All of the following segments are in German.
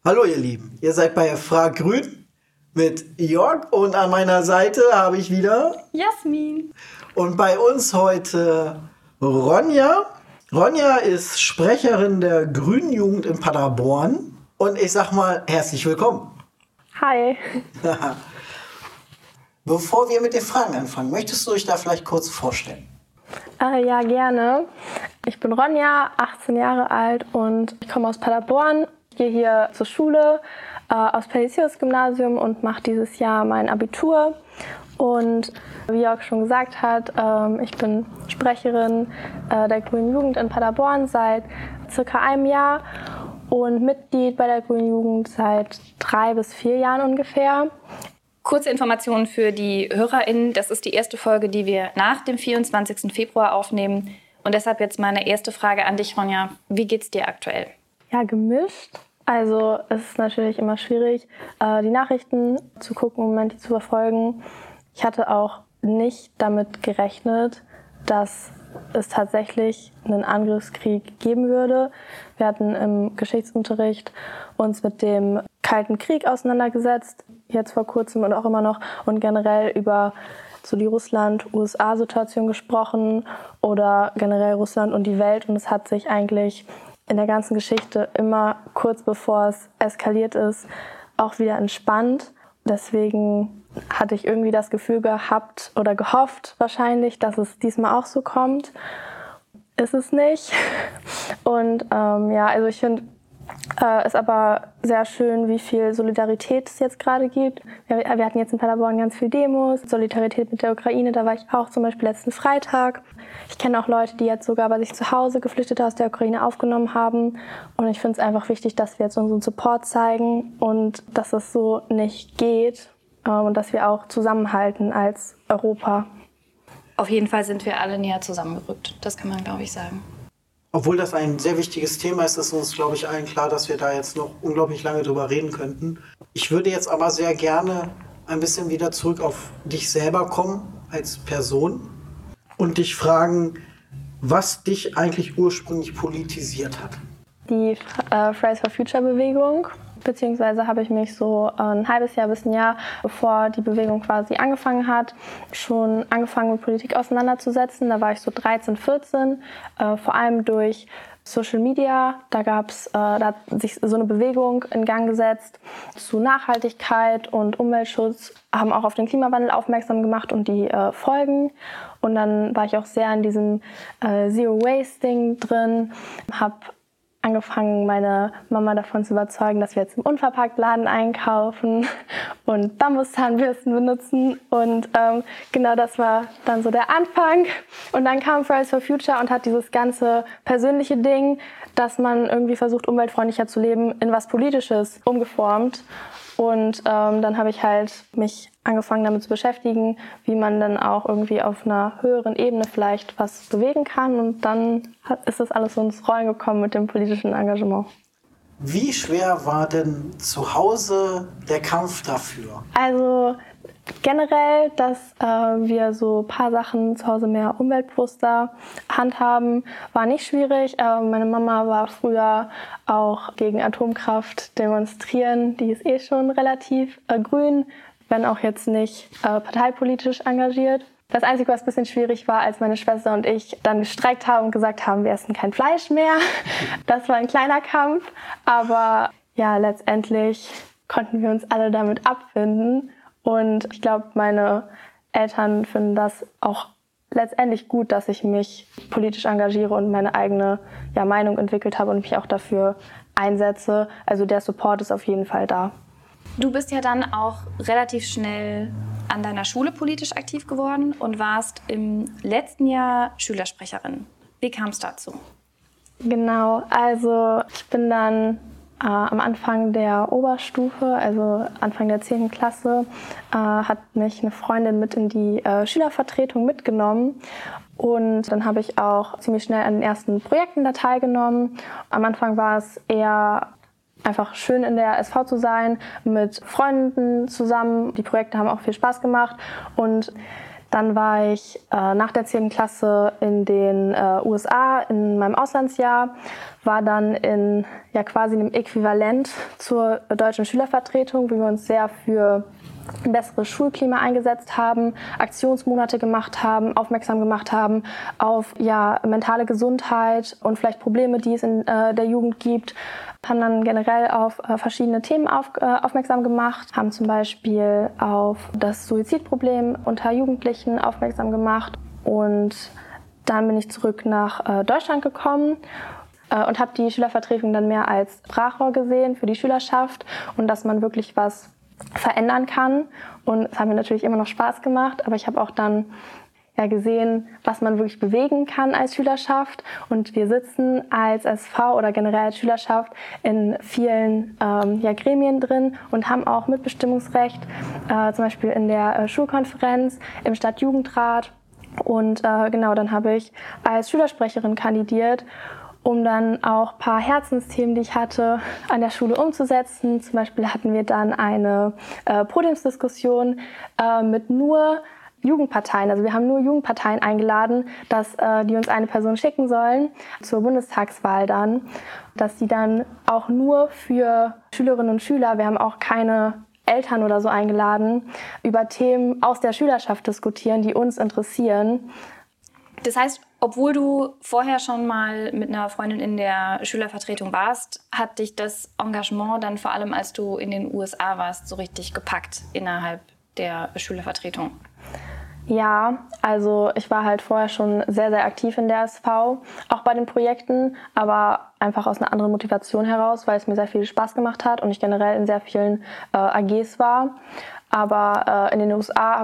Hallo ihr Lieben, ihr seid bei Frag Grün mit Jörg und an meiner Seite habe ich wieder Jasmin. Und bei uns heute Ronja. Ronja ist Sprecherin der Grünen Jugend in Paderborn und ich sag mal herzlich willkommen. Hi. Bevor wir mit den Fragen anfangen, möchtest du dich da vielleicht kurz vorstellen? Ja, gerne. Ich bin Ronja, 18 Jahre alt und ich komme aus Paderborn. Ich gehe hier zur Schule, aufs Pellizius-Gymnasium und mache dieses Jahr mein Abitur. Und wie Jörg schon gesagt hat, ich bin Sprecherin der Grünen Jugend in Paderborn seit circa einem Jahr und Mitglied bei der Grünen Jugend seit 3 bis 4 Jahren ungefähr. Kurze Informationen für die HörerInnen. Das ist die erste Folge, die wir nach dem 24. Februar aufnehmen. Und deshalb jetzt meine erste Frage an dich, Ronja. Wie geht's dir aktuell? Ja, gemischt. Also es ist natürlich immer schwierig, die Nachrichten zu gucken und im Moment zu verfolgen. Ich hatte auch nicht damit gerechnet, dass es tatsächlich einen Angriffskrieg geben würde. Wir hatten im Geschichtsunterricht uns mit dem Kalten Krieg auseinandergesetzt, jetzt vor kurzem und auch immer noch, und generell über so die Russland-USA-Situation gesprochen oder generell Russland und die Welt. Und es hat sich eigentlich in der ganzen Geschichte immer kurz bevor es eskaliert ist, auch wieder entspannt. Deswegen hatte ich irgendwie das Gefühl gehabt oder gehofft wahrscheinlich, dass es diesmal auch so kommt. Ist es nicht. Und also ich finde es aber sehr schön, wie viel Solidarität es jetzt gerade gibt. Wir hatten jetzt in Paderborn ganz viele Demos, Solidarität mit der Ukraine, da war ich auch zum Beispiel letzten Freitag. Ich kenne auch Leute, die jetzt sogar bei sich zu Hause Geflüchtete aus der Ukraine aufgenommen haben. Und ich finde es einfach wichtig, dass wir jetzt unseren Support zeigen und dass es so nicht geht und dass wir auch zusammenhalten als Europa. Auf jeden Fall sind wir alle näher zusammengerückt. Das kann man, glaube ich, sagen. Obwohl das ein sehr wichtiges Thema ist, ist uns, glaube ich, allen klar, dass wir da jetzt noch unglaublich lange drüber reden könnten. Ich würde jetzt aber sehr gerne ein bisschen wieder zurück auf dich selber kommen als Person und dich fragen, was dich eigentlich ursprünglich politisiert hat. Die Fridays for Future Bewegung, beziehungsweise habe ich mich so ein halbes Jahr bis ein Jahr, bevor die Bewegung quasi angefangen hat, schon angefangen mit Politik auseinanderzusetzen. Da war ich so 13, 14, vor allem durch Social Media. Da hat sich so eine Bewegung in Gang gesetzt zu Nachhaltigkeit und Umweltschutz, haben auch auf den Klimawandel aufmerksam gemacht und die Folgen. Und dann war ich auch sehr in diesem Zero-Waste-Ding drin, habe angefangen, meine Mama davon zu überzeugen, dass wir jetzt im Unverpacktladen einkaufen und Bambuszahnbürsten benutzen. Und genau das war dann so der Anfang. Und dann kam Fridays for Future und hat dieses ganze persönliche Ding, dass man irgendwie versucht, umweltfreundlicher zu leben, in was Politisches umgeformt. Und dann habe ich halt mich angefangen damit zu beschäftigen, wie man dann auch irgendwie auf einer höheren Ebene vielleicht was bewegen kann. Und dann ist das alles so ins Rollen gekommen mit dem politischen Engagement. Wie schwer war denn zu Hause der Kampf dafür? Also generell, dass wir so ein paar Sachen zu Hause mehr umweltbewusster handhaben, war nicht schwierig. Meine Mama war früher auch gegen Atomkraft demonstrieren. Die ist eh schon relativ grün, wenn auch jetzt nicht parteipolitisch engagiert. Das Einzige, was ein bisschen schwierig war, als meine Schwester und ich dann gestreikt haben und gesagt haben, wir essen kein Fleisch mehr. Das war ein kleiner Kampf. Aber ja, letztendlich konnten wir uns alle damit abfinden. Und ich glaube, meine Eltern finden das auch letztendlich gut, dass ich mich politisch engagiere und meine eigene Meinung entwickelt habe und mich auch dafür einsetze. Also der Support ist auf jeden Fall da. Du bist ja dann auch relativ schnell an deiner Schule politisch aktiv geworden und warst im letzten Jahr Schülersprecherin. Wie kam es dazu? Genau, also ich bin dann am Anfang der Oberstufe, also Anfang der 10. Klasse, hat mich eine Freundin mit in die Schülervertretung mitgenommen. Und dann habe ich auch ziemlich schnell an den ersten Projekten da teilgenommen. Am Anfang war es eher einfach schön, in der SV zu sein, mit Freunden zusammen. Die Projekte haben auch viel Spaß gemacht. Und Dann war ich nach der 10. Klasse in den USA in meinem Auslandsjahr, war dann in quasi einem Äquivalent zur deutschen Schülervertretung, wo wir uns sehr für ein besseres Schulklima eingesetzt haben, Aktionsmonate gemacht haben, aufmerksam gemacht haben auf mentale Gesundheit und vielleicht Probleme, die es in der Jugend gibt. Haben dann generell auf verschiedene Themen aufmerksam gemacht, haben zum Beispiel auf das Suizidproblem unter Jugendlichen aufmerksam gemacht. Und dann bin ich zurück nach Deutschland gekommen und habe die Schülervertretung dann mehr als Sprachrohr gesehen für die Schülerschaft und dass man wirklich was verändern kann. Und es hat mir natürlich immer noch Spaß gemacht, aber ich habe auch dann gesehen, was man wirklich bewegen kann als Schülerschaft. Und wir sitzen als SV oder generell als Schülerschaft in vielen Gremien drin und haben auch Mitbestimmungsrecht, zum Beispiel in der Schulkonferenz, im Stadtjugendrat. Und dann habe ich als Schülersprecherin kandidiert, um dann auch ein paar Herzensthemen, die ich hatte, an der Schule umzusetzen. Zum Beispiel hatten wir dann eine Podiumsdiskussion mit nur Jugendparteien. Also wir haben nur Jugendparteien eingeladen, dass die uns eine Person schicken sollen zur Bundestagswahl dann, dass die dann auch nur für Schülerinnen und Schüler, wir haben auch keine Eltern oder so eingeladen, über Themen aus der Schülerschaft diskutieren, die uns interessieren. Das heißt, obwohl du vorher schon mal mit einer Freundin in der Schülervertretung warst, hat dich das Engagement dann vor allem, als du in den USA warst, so richtig gepackt innerhalb der Schülervertretung? Ja, also ich war halt vorher schon sehr, sehr aktiv in der SV, auch bei den Projekten, aber einfach aus einer anderen Motivation heraus, weil es mir sehr viel Spaß gemacht hat und ich generell in sehr vielen AGs war. Aber in den USA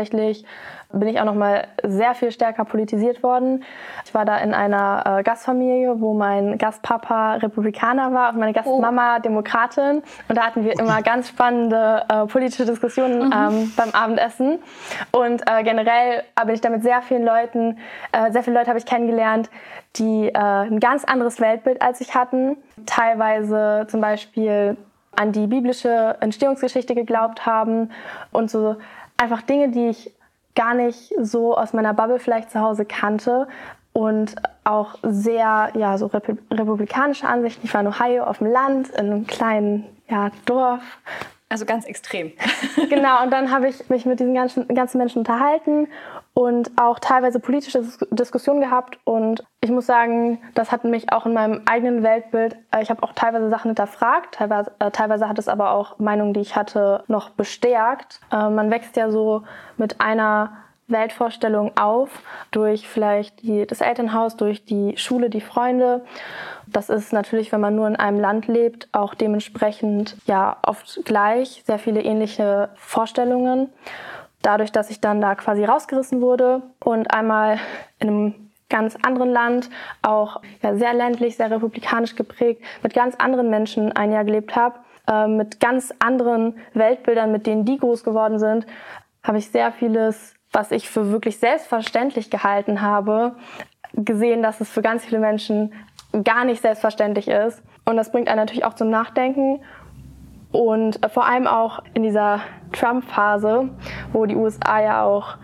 bin ich auch noch mal sehr viel stärker politisiert worden. Ich war da in einer Gastfamilie, wo mein Gastpapa Republikaner war und meine Gastmama Demokratin. Und da hatten wir immer ganz spannende politische Diskussionen beim Abendessen. Und generell bin ich da mit sehr viele Leute habe ich kennengelernt, die ein ganz anderes Weltbild als ich hatten. Teilweise zum Beispiel an die biblische Entstehungsgeschichte geglaubt haben und so einfach Dinge, die ich gar nicht so aus meiner Bubble vielleicht zu Hause kannte und auch sehr so republikanische Ansichten. Ich war in Ohio auf dem Land, in einem kleinen Dorf. Also ganz extrem. Genau, und dann habe ich mich mit diesen ganzen Menschen unterhalten und auch teilweise politische Diskussionen gehabt. Und ich muss sagen, das hat mich auch in meinem eigenen Weltbild, ich habe auch teilweise Sachen hinterfragt, teilweise hat es aber auch Meinungen, die ich hatte, noch bestärkt. Man wächst ja so mit einer Weltvorstellung auf, durch vielleicht das Elternhaus, durch die Schule, die Freunde. Das ist natürlich, wenn man nur in einem Land lebt, auch dementsprechend oft gleich, sehr viele ähnliche Vorstellungen. Dadurch, dass ich dann da quasi rausgerissen wurde und einmal in einem ganz anderen Land, auch sehr ländlich, sehr republikanisch geprägt, mit ganz anderen Menschen ein Jahr gelebt habe, mit ganz anderen Weltbildern, mit denen die groß geworden sind, habe ich sehr vieles, was ich für wirklich selbstverständlich gehalten habe, gesehen, dass es für ganz viele Menschen gar nicht selbstverständlich ist. Und das bringt einen natürlich auch zum Nachdenken. Und vor allem auch in dieser Trump-Phase, wo die USA ja auch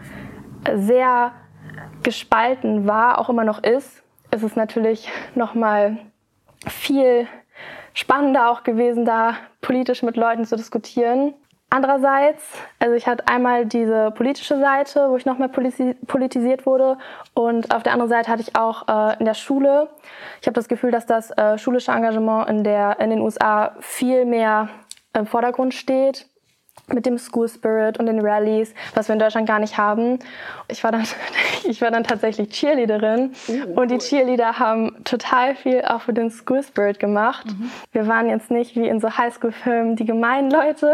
sehr gespalten war, auch immer noch ist es natürlich nochmal viel spannender auch gewesen, da politisch mit Leuten zu diskutieren. Andererseits, also ich hatte einmal diese politische Seite, wo ich noch mehr politisiert wurde, und auf der anderen Seite hatte ich auch in der Schule, ich habe das Gefühl, dass das schulische Engagement in den USA viel mehr im Vordergrund steht, mit dem School Spirit und den Rallies, was wir in Deutschland gar nicht haben. Ich war dann tatsächlich Cheerleaderin und die Cheerleader haben total viel auch für den School Spirit gemacht. Wir waren jetzt nicht wie in so Highschool-Filmen die gemeinen Leute.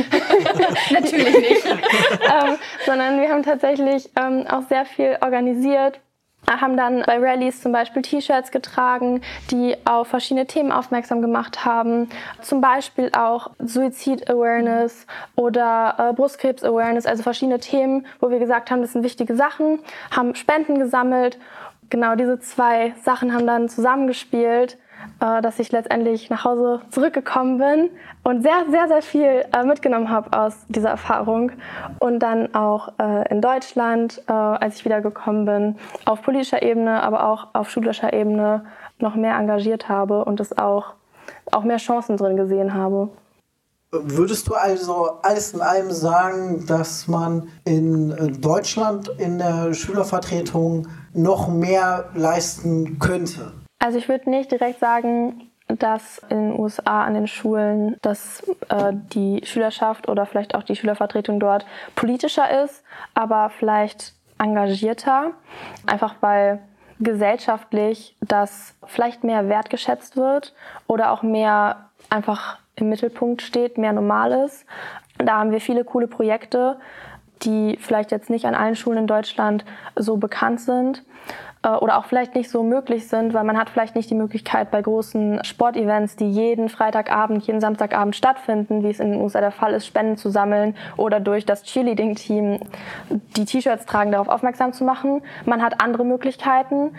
Natürlich nicht. Sondern wir haben tatsächlich auch sehr viel organisiert. Haben dann bei Rallyes zum Beispiel T-Shirts getragen, die auf verschiedene Themen aufmerksam gemacht haben. Zum Beispiel auch Suizid-Awareness oder Brustkrebs-Awareness, also verschiedene Themen, wo wir gesagt haben, das sind wichtige Sachen, haben Spenden gesammelt. Genau diese zwei Sachen haben dann zusammengespielt. dass ich letztendlich nach Hause zurückgekommen bin und sehr, sehr, sehr viel mitgenommen habe aus dieser Erfahrung. Und dann auch in Deutschland, als ich wiedergekommen bin, auf politischer Ebene, aber auch auf schulischer Ebene noch mehr engagiert habe und es auch mehr Chancen drin gesehen habe. Würdest du also alles in allem sagen, dass man in Deutschland in der Schülervertretung noch mehr leisten könnte? Also ich würde nicht direkt sagen, dass in den USA an den Schulen, dass die Schülerschaft oder vielleicht auch die Schülervertretung dort politischer ist, aber vielleicht engagierter, einfach weil gesellschaftlich das vielleicht mehr wertgeschätzt wird oder auch mehr einfach im Mittelpunkt steht, mehr normal ist. Da haben wir viele coole Projekte, die vielleicht jetzt nicht an allen Schulen in Deutschland so bekannt sind oder auch vielleicht nicht so möglich sind, weil man hat vielleicht nicht die Möglichkeit bei großen Sportevents, die jeden Freitagabend, jeden Samstagabend stattfinden, wie es in den USA der Fall ist, Spenden zu sammeln oder durch das Cheerleading-Team die T-Shirts tragen, darauf aufmerksam zu machen. Man hat andere Möglichkeiten,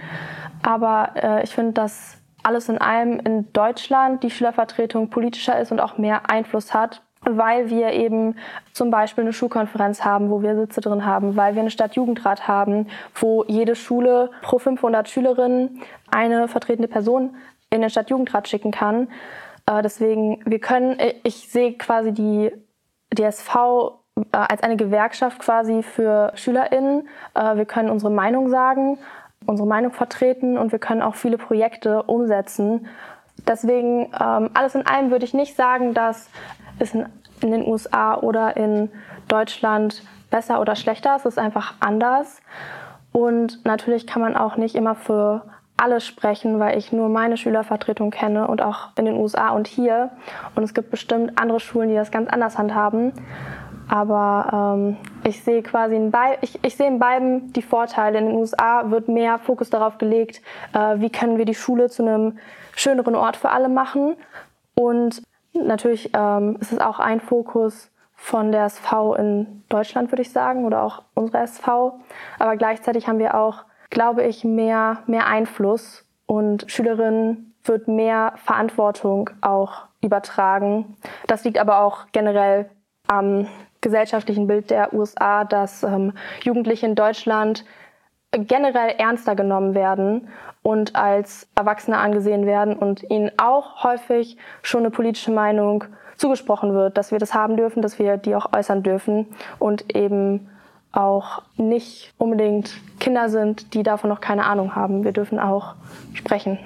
aber ich finde, dass alles in allem in Deutschland die Schülervertretung politischer ist und auch mehr Einfluss hat, weil wir eben zum Beispiel eine Schulkonferenz haben, wo wir Sitze drin haben, weil wir eine Stadtjugendrat haben, wo jede Schule pro 500 Schülerinnen eine vertretende Person in den Stadtjugendrat schicken kann. Deswegen, ich sehe quasi die DSV als eine Gewerkschaft quasi für SchülerInnen. Wir können unsere Meinung sagen, unsere Meinung vertreten und wir können auch viele Projekte umsetzen. Deswegen, alles in allem würde ich nicht sagen, dass es in den USA oder in Deutschland besser oder schlechter ist. Es ist einfach anders. Und natürlich kann man auch nicht immer für alle sprechen, weil ich nur meine Schülervertretung kenne und auch in den USA und hier. Und es gibt bestimmt andere Schulen, die das ganz anders handhaben. Aber ich sehe quasi in beiden die Vorteile. In den USA wird mehr Fokus darauf gelegt, wie können wir die Schule zu einem schöneren Ort für alle machen. Und natürlich ist es auch ein Fokus von der SV in Deutschland, würde ich sagen, oder auch unserer SV. Aber gleichzeitig haben wir auch, glaube ich, mehr Einfluss und Schülerinnen wird mehr Verantwortung auch übertragen. Das liegt aber auch generell am gesellschaftlichen Bild der USA, dass Jugendliche in Deutschland generell ernster genommen werden und als Erwachsene angesehen werden und ihnen auch häufig schon eine politische Meinung zugesprochen wird, dass wir das haben dürfen, dass wir die auch äußern dürfen und eben auch nicht unbedingt Kinder sind, die davon noch keine Ahnung haben. Wir dürfen auch sprechen.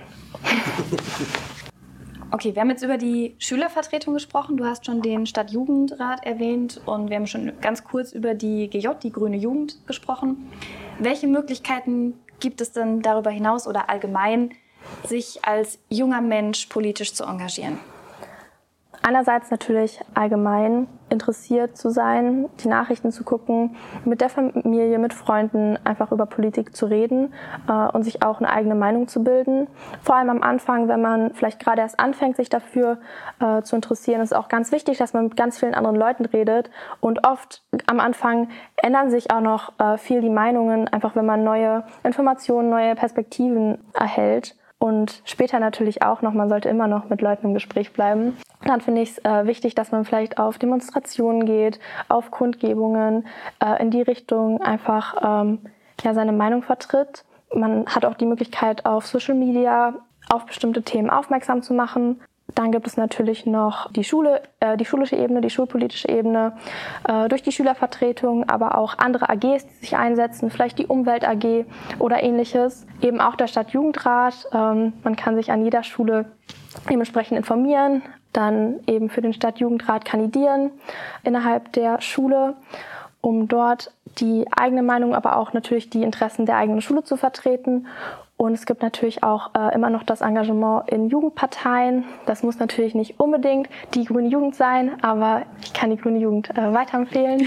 Okay, wir haben jetzt über die Schülervertretung gesprochen. Du hast schon den Stadtjugendrat erwähnt und wir haben schon ganz kurz über die GJ, die Grüne Jugend, gesprochen. Welche Möglichkeiten gibt es denn darüber hinaus oder allgemein, sich als junger Mensch politisch zu engagieren? Einerseits natürlich allgemein interessiert zu sein, die Nachrichten zu gucken, mit der Familie, mit Freunden einfach über Politik zu reden und sich auch eine eigene Meinung zu bilden. Vor allem am Anfang, wenn man vielleicht gerade erst anfängt, sich dafür zu interessieren, ist auch ganz wichtig, dass man mit ganz vielen anderen Leuten redet. Und oft am Anfang ändern sich auch noch viel die Meinungen, einfach wenn man neue Informationen, neue Perspektiven erhält. Und später natürlich auch noch, man sollte immer noch mit Leuten im Gespräch bleiben. Dann finde ich es wichtig, dass man vielleicht auf Demonstrationen geht, auf Kundgebungen, in die Richtung einfach seine Meinung vertritt. Man hat auch die Möglichkeit, auf Social Media auf bestimmte Themen aufmerksam zu machen. Dann gibt es natürlich noch die Schule, die schulische Ebene, die schulpolitische Ebene, durch die Schülervertretung, aber auch andere AGs, die sich einsetzen, vielleicht die Umwelt AG oder ähnliches. Eben auch der Stadtjugendrat. Man kann sich an jeder Schule dementsprechend informieren, dann eben für den Stadtjugendrat kandidieren innerhalb der Schule, um dort die eigene Meinung, aber auch natürlich die Interessen der eigenen Schule zu vertreten. Und es gibt natürlich auch immer noch das Engagement in Jugendparteien. Das muss natürlich nicht unbedingt die Grüne Jugend sein, aber ich kann die Grüne Jugend weiterempfehlen.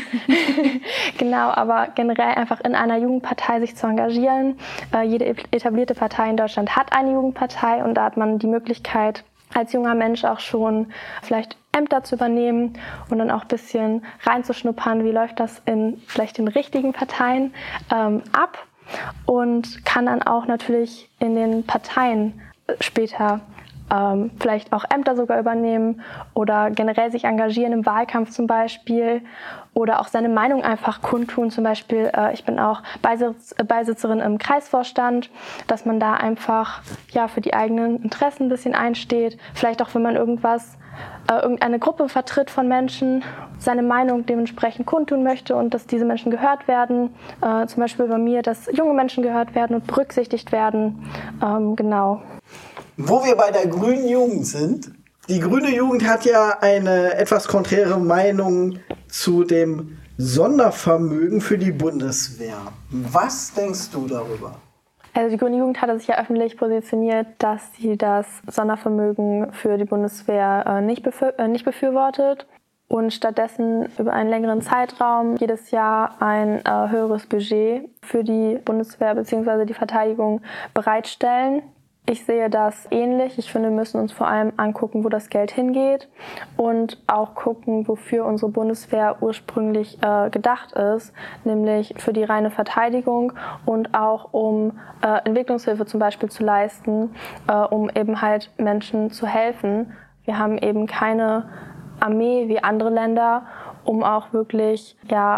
Genau, aber generell einfach in einer Jugendpartei sich zu engagieren. Jede etablierte Partei in Deutschland hat eine Jugendpartei und da hat man die Möglichkeit, als junger Mensch auch schon vielleicht Ämter zu übernehmen und dann auch ein bisschen reinzuschnuppern, wie läuft das in vielleicht den richtigen Parteien ab. Und kann dann auch natürlich in den Parteien später vielleicht auch Ämter sogar übernehmen oder generell sich engagieren im Wahlkampf zum Beispiel oder auch seine Meinung einfach kundtun. Zum Beispiel, ich bin auch Beisitzerin im Kreisvorstand, dass man da einfach für die eigenen Interessen ein bisschen einsteht. Vielleicht auch, wenn man irgendeine Gruppe vertritt von Menschen, seine Meinung dementsprechend kundtun möchte und dass diese Menschen gehört werden. Zum Beispiel bei mir, dass junge Menschen gehört werden und berücksichtigt werden. Genau. Wo wir bei der grünen Jugend sind, die grüne Jugend hat ja eine etwas konträre Meinung zu dem Sondervermögen für die Bundeswehr. Was denkst du darüber? Also die Grüne Jugend hatte sich ja öffentlich positioniert, dass sie das Sondervermögen für die Bundeswehr nicht befürwortet und stattdessen über einen längeren Zeitraum jedes Jahr ein höheres Budget für die Bundeswehr bzw. die Verteidigung bereitstellen. Ich sehe das ähnlich. Ich finde, wir müssen uns vor allem angucken, wo das Geld hingeht und auch gucken, wofür unsere Bundeswehr ursprünglich gedacht ist, nämlich für die reine Verteidigung und auch um Entwicklungshilfe zum Beispiel zu leisten, um eben halt Menschen zu helfen. Wir haben eben keine Armee wie andere Länder, um auch wirklich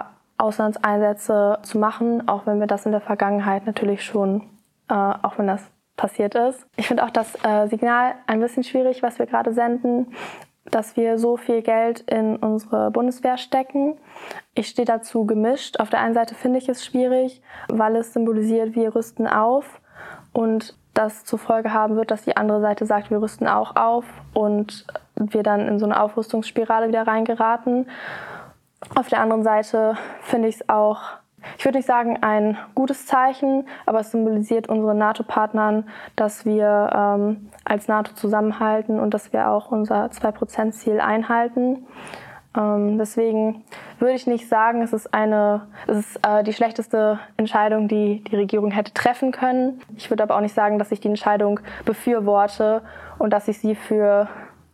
Auslandseinsätze zu machen, auch wenn wir das in der Vergangenheit natürlich schon, auch wenn das passiert ist. Ich finde auch das Signal ein bisschen schwierig, was wir gerade senden, dass wir so viel Geld in unsere Bundeswehr stecken. Ich stehe dazu gemischt. Auf der einen Seite finde ich es schwierig, weil es symbolisiert, wir rüsten auf und das zur Folge haben wird, dass die andere Seite sagt, wir rüsten auch auf und wir dann in so eine Aufrüstungsspirale wieder reingeraten. Auf der anderen Seite finde ich es auch, ich würde nicht sagen ein gutes Zeichen, aber es symbolisiert unseren NATO-Partnern, dass wir als NATO zusammenhalten und dass wir auch unser 2%-Ziel einhalten. Deswegen würde ich nicht sagen, es ist die schlechteste Entscheidung, die die Regierung hätte treffen können. Ich würde aber auch nicht sagen, dass ich die Entscheidung befürworte und dass ich sie für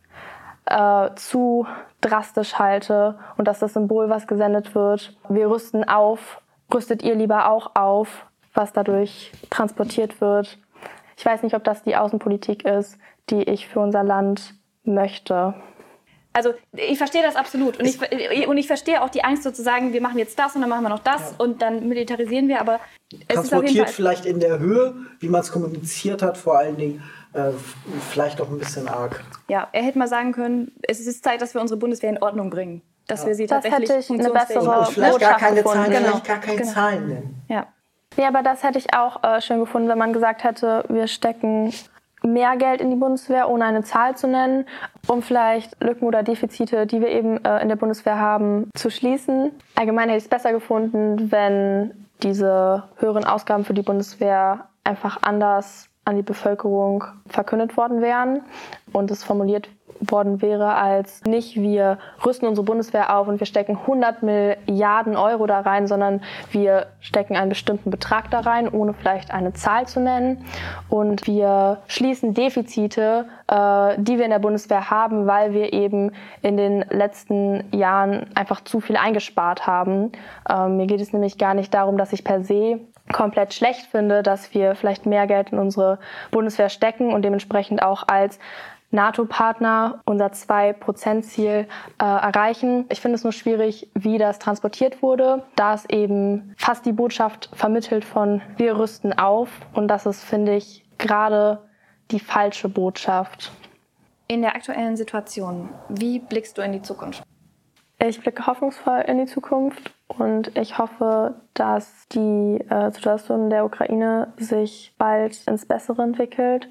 zu drastisch halte und dass das Symbol, was gesendet wird, wir rüsten auf, rüstet ihr lieber auch auf, was dadurch transportiert wird. Ich weiß nicht, ob das die Außenpolitik ist, die ich für unser Land möchte. Also ich verstehe das absolut und ich verstehe auch die Angst sozusagen, wir machen jetzt das und dann machen wir noch das und dann militarisieren wir, aber es ist auf jeden Fall vielleicht in der Höhe, wie man es kommuniziert hat, vor allen Dingen vielleicht auch ein bisschen arg. Ja, er hätte mal sagen können, es ist Zeit, dass wir unsere Bundeswehr in Ordnung bringen. Dass wir sie das tatsächlich hätte ich eine bessere und vielleicht gar keine Zahlen, gefunden. vielleicht gar keine Zahlen nennen. Ja. Ja, aber das hätte ich auch schön gefunden, wenn man gesagt hätte, wir stecken mehr Geld in die Bundeswehr, ohne eine Zahl zu nennen, um vielleicht Lücken oder Defizite, die wir eben in der Bundeswehr haben, zu schließen. Allgemein hätte ich es besser gefunden, wenn diese höheren Ausgaben für die Bundeswehr einfach anders an die Bevölkerung verkündet worden wären und es formuliert worden wäre als nicht, wir rüsten unsere Bundeswehr auf und wir stecken 100 Milliarden Euro da rein, sondern wir stecken einen bestimmten Betrag da rein, ohne vielleicht eine Zahl zu nennen. Und wir schließen Defizite, die wir in der Bundeswehr haben, weil wir eben in den letzten Jahren einfach zu viel eingespart haben. Mir geht es nämlich gar nicht darum, dass ich per se komplett schlecht finde, dass wir vielleicht mehr Geld in unsere Bundeswehr stecken und dementsprechend auch als NATO-Partner unser 2%-Ziel erreichen. Ich finde es nur schwierig, wie das transportiert wurde, da es eben fast die Botschaft vermittelt von wir rüsten auf und das ist, finde ich, gerade die falsche Botschaft. In der aktuellen Situation, wie blickst du in die Zukunft? Ich blicke hoffnungsvoll in die Zukunft und ich hoffe, dass die Situation der Ukraine sich bald ins Bessere entwickelt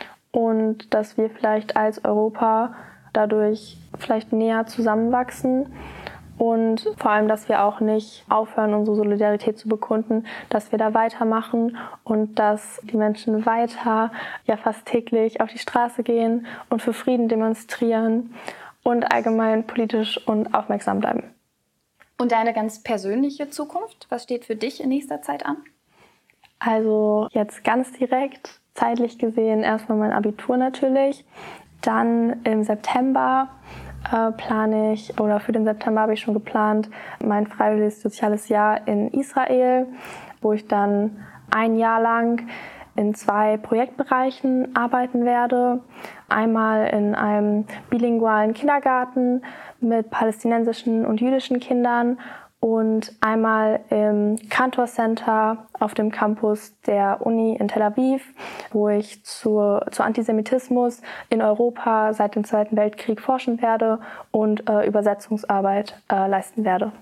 und dass wir vielleicht als Europa dadurch vielleicht näher zusammenwachsen und vor allem, dass wir auch nicht aufhören, unsere Solidarität zu bekunden, dass wir da weitermachen und dass die Menschen weiter, fast täglich auf die Straße gehen und für Frieden demonstrieren und allgemein politisch und aufmerksam bleiben. Und deine ganz persönliche Zukunft? Was steht für dich in nächster Zeit an? Also jetzt ganz direkt, zeitlich gesehen, erstmal mein Abitur natürlich. Dann im September plane ich, oder für den September habe ich schon geplant, mein freiwilliges soziales Jahr in Israel, wo ich dann ein Jahr lang in 2 Projektbereichen arbeiten werde. Einmal in einem bilingualen Kindergarten mit palästinensischen und jüdischen Kindern und einmal im Cantor Center auf dem Campus der Uni in Tel Aviv, wo ich zu Antisemitismus in Europa seit dem Zweiten Weltkrieg forschen werde und Übersetzungsarbeit leisten werde.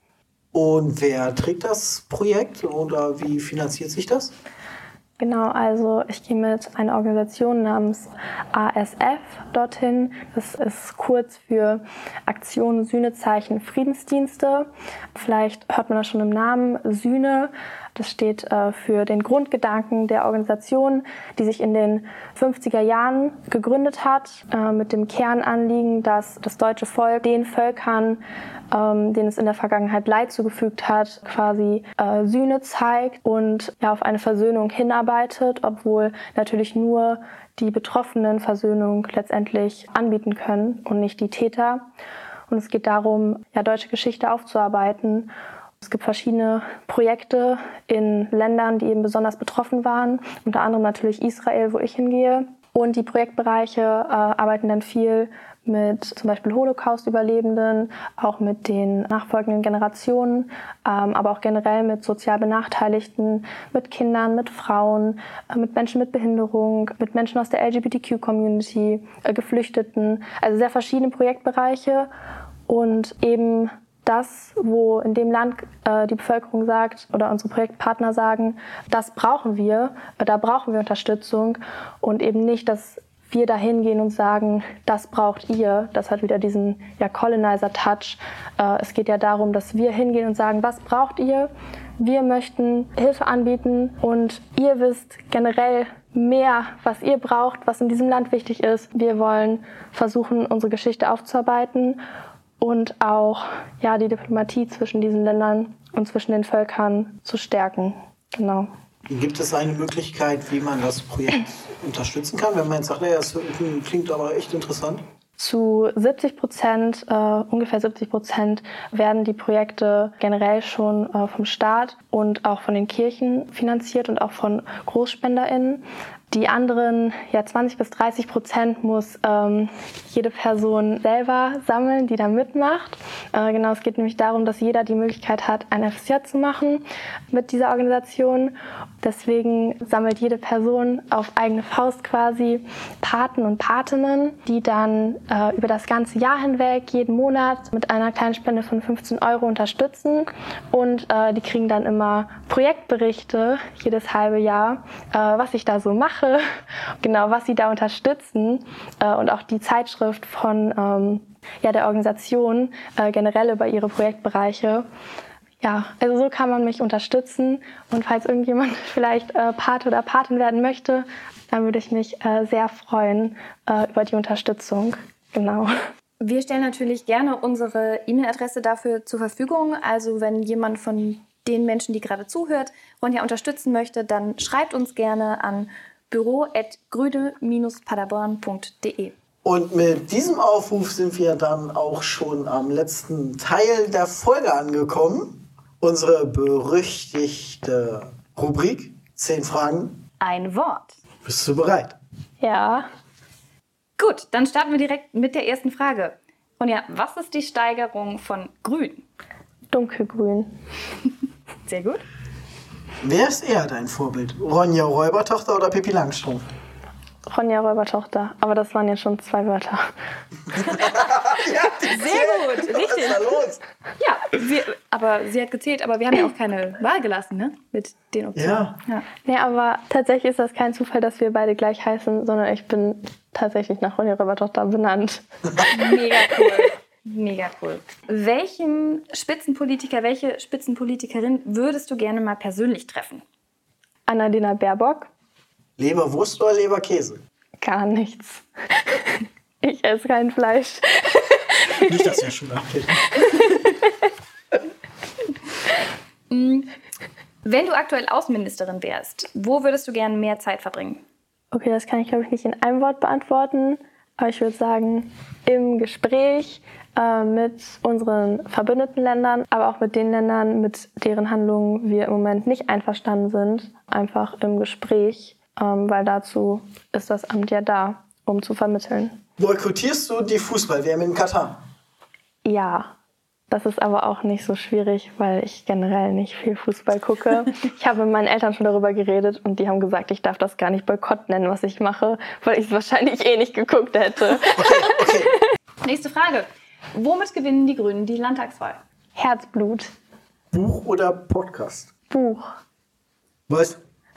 Und wer trägt das Projekt oder wie finanziert sich das? Genau, also ich gehe mit einer Organisation namens ASF dorthin. Das ist kurz für Aktion Sühnezeichen Friedensdienste. Vielleicht hört man das schon im Namen, Sühne. Das steht für den Grundgedanken der Organisation, die sich in den 50er Jahren gegründet hat, mit dem Kernanliegen, dass das deutsche Volk den Völkern, denen es in der Vergangenheit Leid zugefügt hat, quasi Sühne zeigt und auf eine Versöhnung hinarbeitet, obwohl natürlich nur die Betroffenen Versöhnung letztendlich anbieten können und nicht die Täter. Und es geht darum, deutsche Geschichte aufzuarbeiten. Es gibt verschiedene Projekte in Ländern, die eben besonders betroffen waren, unter anderem natürlich Israel, wo ich hingehe. Und die Projektbereiche arbeiten dann viel mit zum Beispiel Holocaust-Überlebenden, auch mit den nachfolgenden Generationen, aber auch generell mit sozial Benachteiligten, mit Kindern, mit Frauen, mit Menschen mit Behinderung, mit Menschen aus der LGBTQ-Community, Geflüchteten. Also sehr verschiedene Projektbereiche und eben das, wo in dem Land die Bevölkerung sagt oder unsere Projektpartner sagen, das brauchen wir, da brauchen wir Unterstützung und eben nicht, dass wir da hingehen und sagen, das braucht ihr. Das hat wieder diesen Colonizer-Touch. Es geht ja darum, dass wir hingehen und sagen, was braucht ihr? Wir möchten Hilfe anbieten und ihr wisst generell mehr, was ihr braucht, was in diesem Land wichtig ist. Wir wollen versuchen, unsere Geschichte aufzuarbeiten und auch die Diplomatie zwischen diesen Ländern und zwischen den Völkern zu stärken. Genau. Gibt es eine Möglichkeit, wie man das Projekt unterstützen kann, wenn man jetzt sagt, das klingt aber echt interessant? Zu 70%, ungefähr 70% werden die Projekte generell schon vom Staat und auch von den Kirchen finanziert und auch von GroßspenderInnen. Die anderen 20-30% muss jede Person selber sammeln, die da mitmacht. Genau, es geht nämlich darum, dass jeder die Möglichkeit hat, ein FSJ zu machen mit dieser Organisation. Deswegen sammelt jede Person auf eigene Faust quasi Paten und Patinnen, die dann über das ganze Jahr hinweg jeden Monat mit einer kleinen Spende von 15 € unterstützen. Und die kriegen dann immer Projektberichte jedes halbe Jahr, was ich da so mache. Genau, was sie da unterstützen und auch die Zeitschrift von der Organisation generell über ihre Projektbereiche. Ja, also so kann man mich unterstützen und falls irgendjemand vielleicht Pate oder Patin werden möchte, dann würde ich mich sehr freuen über die Unterstützung. Genau. Wir stellen natürlich gerne unsere E-Mail-Adresse dafür zur Verfügung. Also wenn jemand von den Menschen, die gerade zuhört, Ronja unterstützen möchte, dann schreibt uns gerne an büro@grüne-paderborn.de. Und mit diesem Aufruf sind wir dann auch schon am letzten Teil der Folge angekommen. Unsere berüchtigte Rubrik 10 Fragen. Ein Wort. Bist du bereit? Ja. Gut, dann starten wir direkt mit der ersten Frage. Und was ist die Steigerung von grün? Dunkelgrün. Sehr gut. Wer ist eher dein Vorbild? Ronja Räubertochter oder Pippi Langstrumpf? Ronja Räubertochter, aber das waren jetzt schon 2 Wörter. Sehr gut, richtig. Was ist da los? Ja, aber sie hat gezählt, aber wir haben ja auch keine Wahl gelassen, ne? Mit den Optionen. Ja. Nee, aber tatsächlich ist das kein Zufall, dass wir beide gleich heißen, sondern ich bin tatsächlich nach Ronja Räubertochter benannt. Mega cool. Mega cool. Welche Spitzenpolitikerin würdest du gerne mal persönlich treffen? Annalena Baerbock? Leberwurst oder Leberkäse? Gar nichts. Ich esse kein Fleisch. Nicht, dass wir schon abheben. Wenn du aktuell Außenministerin wärst, wo würdest du gerne mehr Zeit verbringen? Okay, das kann ich, glaube ich, nicht in einem Wort beantworten. Aber ich würde sagen, im Gespräch mit unseren verbündeten Ländern, aber auch mit den Ländern, mit deren Handlungen wir im Moment nicht einverstanden sind. Einfach im Gespräch weil dazu ist das Amt ja da, um zu vermitteln. Boykottierst du die Fußball-WM in Katar? Ja, das ist aber auch nicht so schwierig, weil ich generell nicht viel Fußball gucke. Ich habe mit meinen Eltern schon darüber geredet und die haben gesagt, ich darf das gar nicht Boykott nennen, was ich mache, weil ich es wahrscheinlich eh nicht geguckt hätte. Okay. Nächste Frage. Womit gewinnen die Grünen die Landtagswahl? Herzblut. Buch oder Podcast? Buch. Was?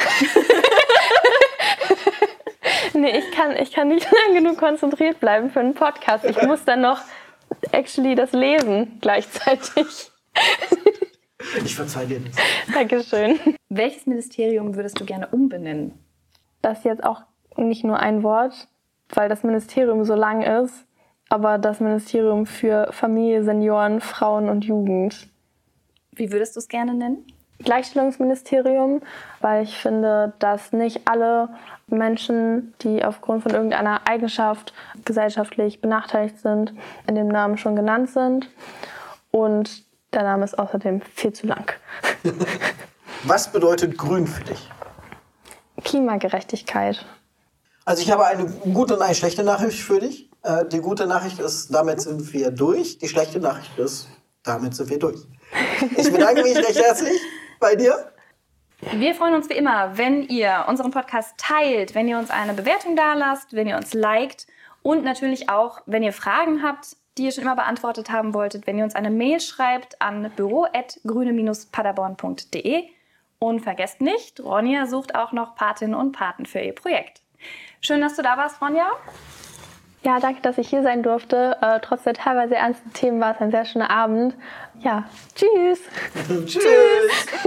Nee, ich kann nicht lang genug konzentriert bleiben für einen Podcast. Ich muss dann noch actually das lesen gleichzeitig. Ich verzeih dir das. Dankeschön. Welches Ministerium würdest du gerne umbenennen? Das ist jetzt auch nicht nur ein Wort, weil das Ministerium so lang ist, aber das Ministerium für Familie, Senioren, Frauen und Jugend. Wie würdest du es gerne nennen? Gleichstellungsministerium, weil ich finde, dass nicht alle Menschen, die aufgrund von irgendeiner Eigenschaft gesellschaftlich benachteiligt sind, in dem Namen schon genannt sind. Und der Name ist außerdem viel zu lang. Was bedeutet grün für dich? Klimagerechtigkeit. Also ich habe eine gute und eine schlechte Nachricht für dich. Die gute Nachricht ist, damit sind wir durch. Die schlechte Nachricht ist, damit sind wir durch. Ich bedanke mich recht herzlich bei dir. Wir freuen uns wie immer, wenn ihr unseren Podcast teilt, wenn ihr uns eine Bewertung dalasst, wenn ihr uns liked und natürlich auch, wenn ihr Fragen habt, die ihr schon immer beantwortet haben wolltet, wenn ihr uns eine Mail schreibt an büro@grüne-paderborn.de. Und vergesst nicht, Ronja sucht auch noch Patinnen und Paten für ihr Projekt. Schön, dass du da warst, Ronja. Ja, danke, dass ich hier sein durfte. Trotz der teilweise ernsten Themen war es ein sehr schöner Abend. Ja, tschüss. Tschüss.